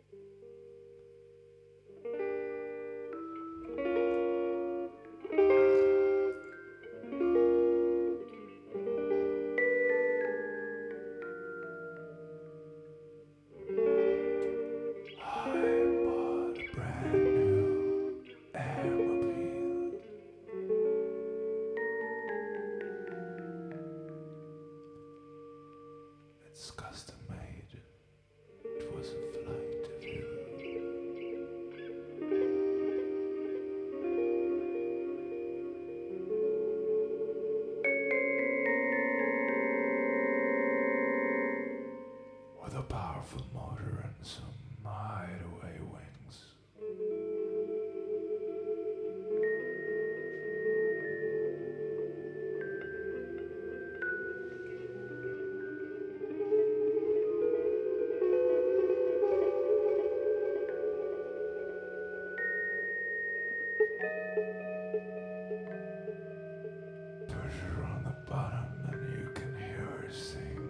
It's custom made. It was a flight of you. With a powerful motor and some hideaway wings. Pressure on the bottom and you can hear her sing.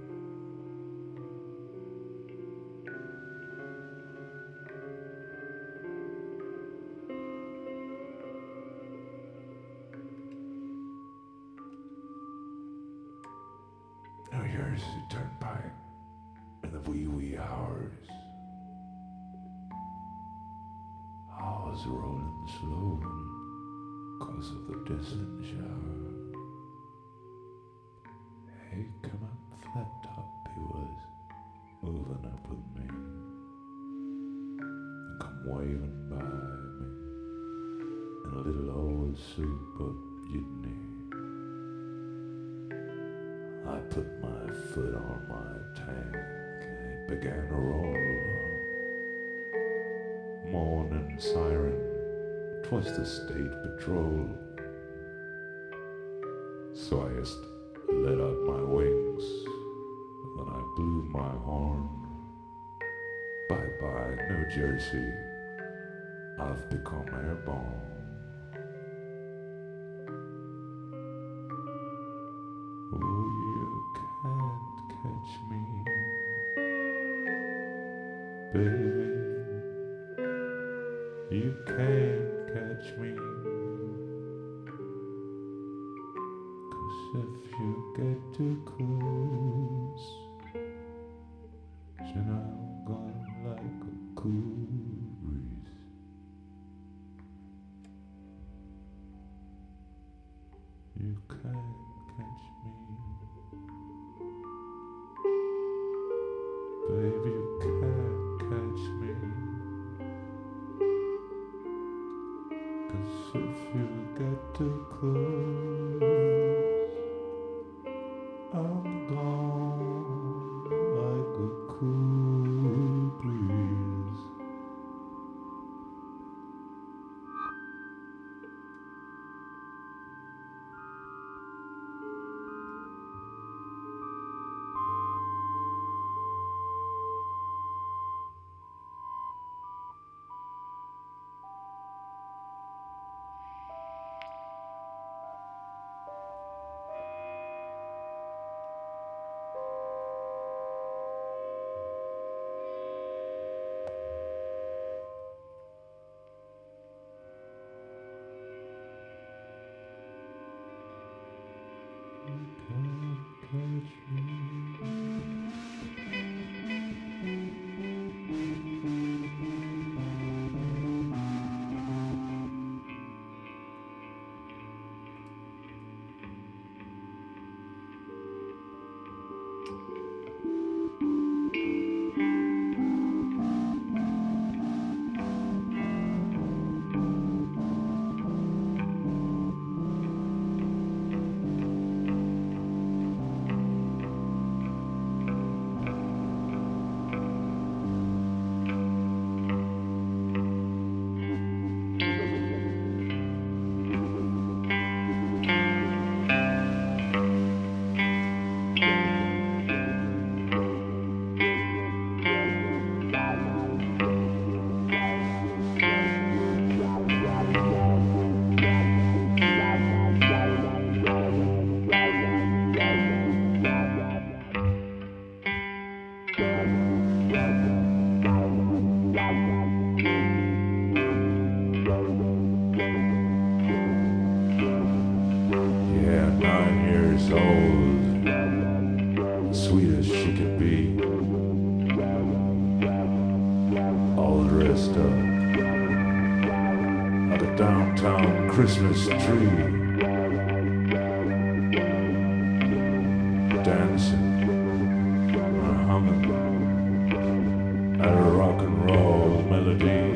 New Jersey Turnpike in the wee hours. I was rolling slow 'cause of the distant shower. Hey, come up, flat top, he was moving up with me. And come waving by me in a little old suit of Jitney. I put my foot on my tank and it began to roll. Morning siren, 'twas the state patrol. So I just let out my wings, then I blew my horn. Bye-bye, New Jersey, I've become airborne. Oh, you can't catch me, baby. You can't catch me. 'Cause if you get too close, then I'm gonna like a cool breeze. You can't catch me, baby, you can't catch me. 'Cause if you get too close, I'm gone like a cool breeze. dressed up like a downtown Christmas tree, dancing or humming at a rock and roll melody.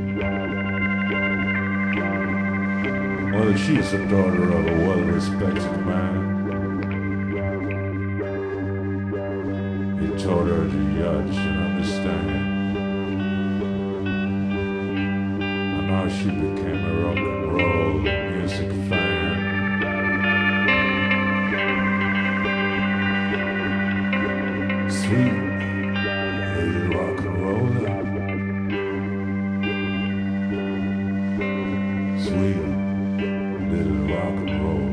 Well, she's the daughter of a well-respected man. He taught her to judge and understand. And now she became a rock and roll music fan. Sweet little rock and roller. Sweet little rock and roll.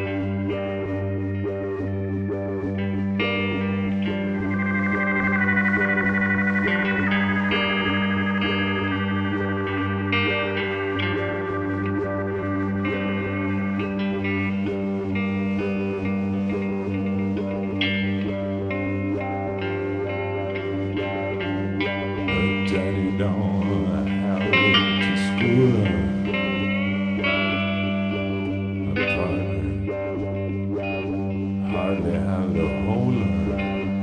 Daddy don't know how to school her. A partner hardly had to hold her.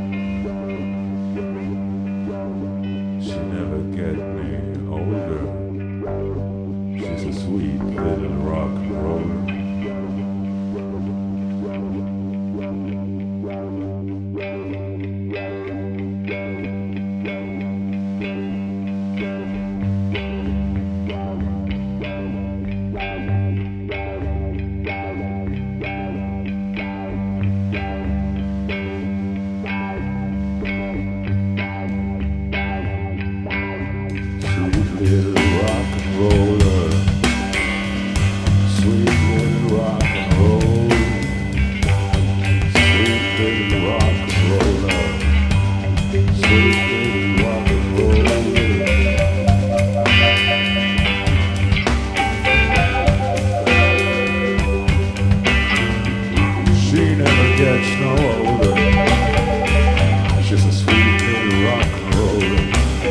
She never get any older. She's a sweet little rock and roller. Little rock and roller, sweet little rock and roll, sweet little rock and roller, sweet little rock and roller. She never gets no older. She's a sweet little rock and roller.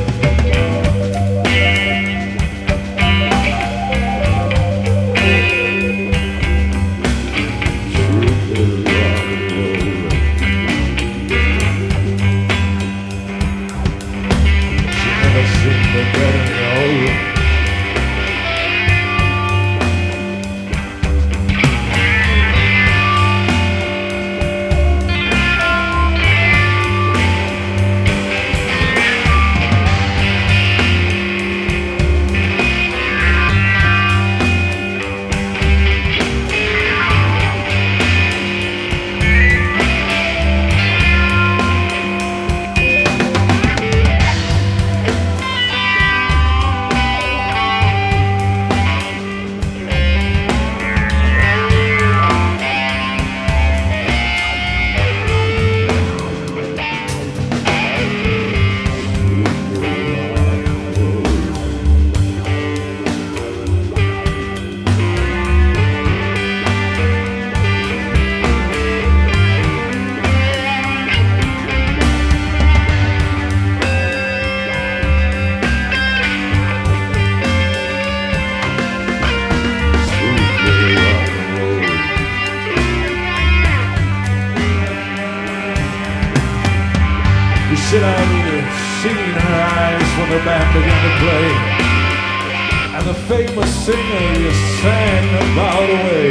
You sit out seen in her eyes when the band began to play, and the famous singer you sang about away.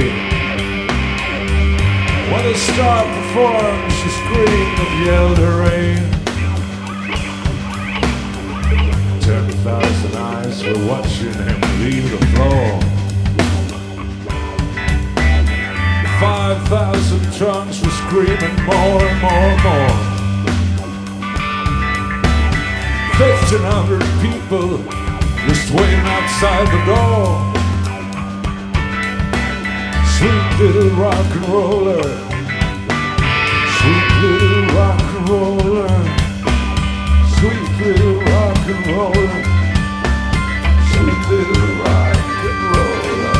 When the star performed, she screamed and yelled hooray. 10,000 eyes were watching him leave the floor. 5,000 tongues were screaming more and more and more. 1,500 people just waiting outside the door. Sweet little rock and roller, sweet little rock and roller, sweet little rock and roller, sweet little rock and roller,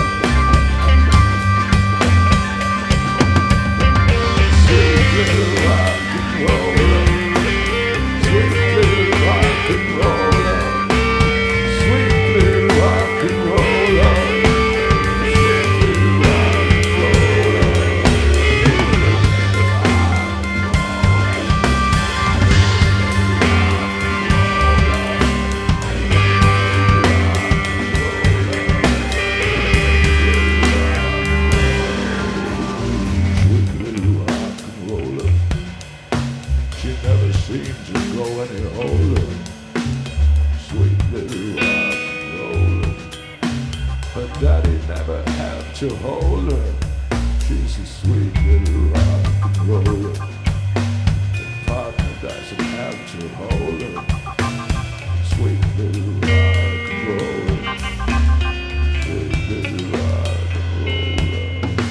sweet little rock and roller, sweet little rock and roller, sweet never have to hold her. She's a sweet little rock and roller. The partner doesn't have to hold her. Sweet little rock and roller. Sweet little rock and roller.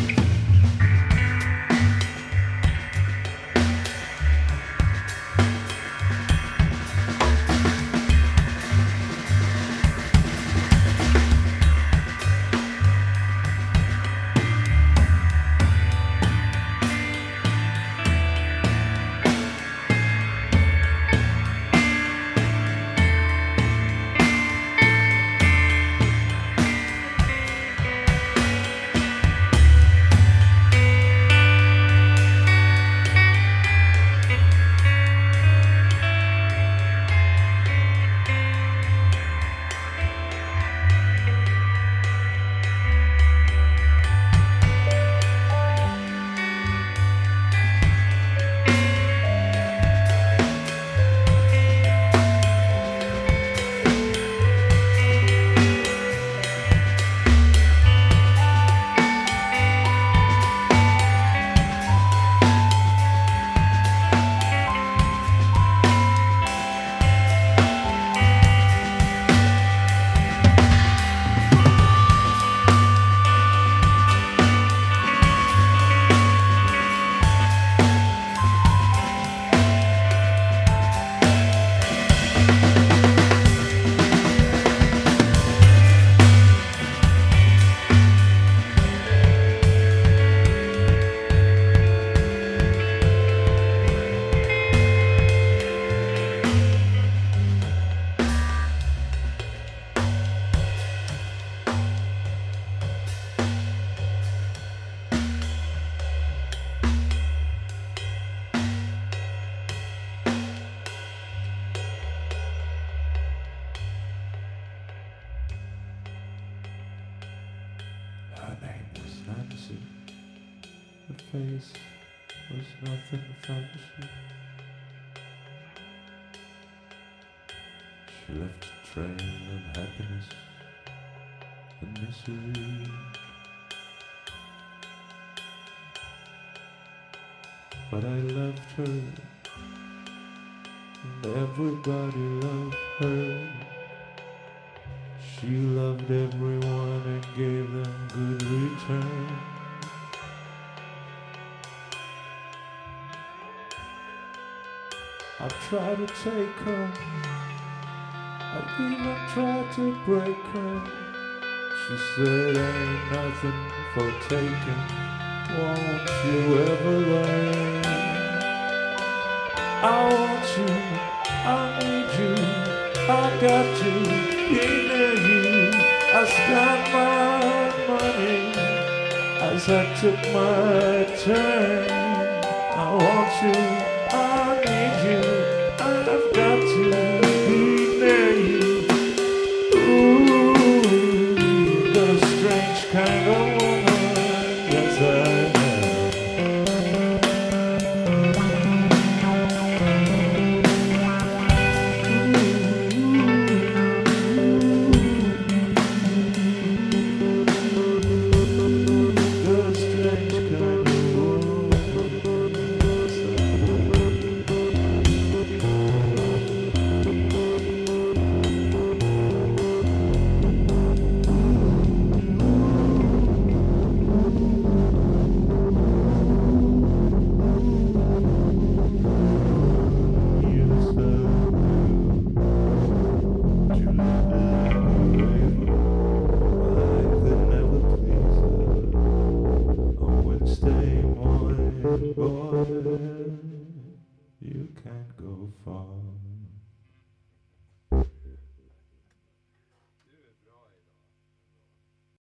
Her name was Nancy. Her face was nothing fancy. She left a trail of happiness and misery. But I loved her, and everybody loved her. She loved everyone and gave them good return. I tried to take her, I even tried to break her. She said ain't nothing for taking, won't you ever learn? I want you, I need you, I got to be near you. I spent my money as I took my turn. I want you, I need you, and I've got to be near you. Ooh, you're a strange kind of woman, yes I am. You can't go far.